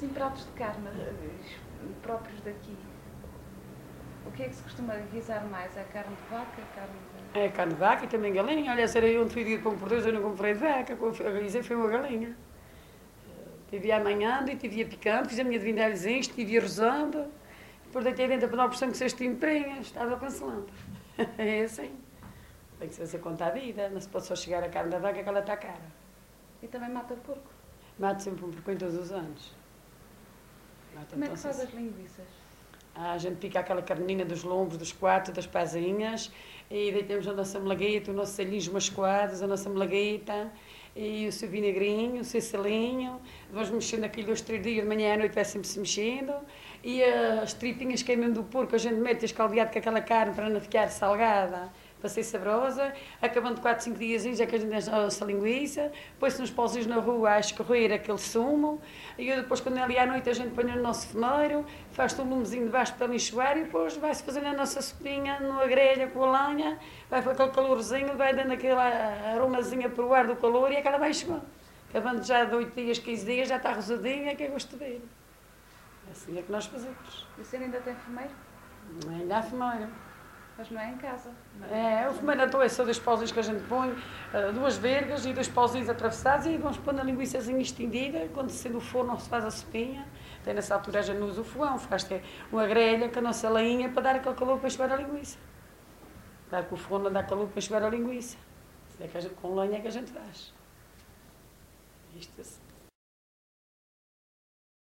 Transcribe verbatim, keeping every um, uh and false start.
assim pratos de carne próprios daqui, o que é que se costuma guisar mais? É carne de vaca, carne de... É carne de vaca e também galinha. Olha, se era eu onde fui dia de pão por Deus, eu não comprei de vaca, a guisei foi uma galinha. Tive amanhã, tive a picante, fiz a minha de vindelzinhos, tive a rosando, depois deitei dentro para dar a porção que cestinho de prenhas, estava cancelando. É assim. Tem que ser conta a vida, não se pode só chegar a carne da vaca que ela está cara. E também mata porco? Mato sempre um porco em todos os anos. Mato Como é que então, faz se- as linguiças? Ah, a gente pica aquela carninha dos lombos, dos quatro, das pazinhas e deitamos a nossa melagueta, o nosso salinhos mascoados, a nossa melagueta e o seu vinagrinho, o seu salinho. Vamos mexendo aquilo dois, três dias, de manhã à noite vai sempre se mexendo. E as tripinhas que é mesmo do porco, a gente mete escaldeado com aquela carne para não ficar salgada, para ser saborosa. Acabando quatro, cinco dias, é que a gente deixa a nossa linguiça, põe-se uns pauzinhos na rua a escorrer aquele sumo, e eu depois, quando é ali à noite, a gente põe no nosso fumeiro, faz-se um lumezinho de baixo para enxugar, e depois vai-se fazendo a nossa sopinha numa grelha com a lenha, vai com aquele calorzinho, vai dando aquela aromazinha para o ar do calor, e aquela vai enxugando. Acabando já de oito dias, quinze dias, já está rosadinha, que é gosto de ver. Assim é que nós fazemos. E o senhor ainda tem fumeiro? Ainda há fumeiro. Mas não é em casa? É, o fumeiro então é só dois pauzinhos que a gente põe, uh, duas vergas e dois pauzinhos atravessados e vamos pondo a linguiçazinha estendida. Quando se acende o forno, se faz a sopinha. Até nessa altura a gente não usa o fogão, faz uma grelha com a nossa leinha para dar aquele calor para enxugar a linguiça. Dar com o forno a dar calor para enxugar a linguiça. Isso é que a gente, com lenha é que a gente faz. Isto assim.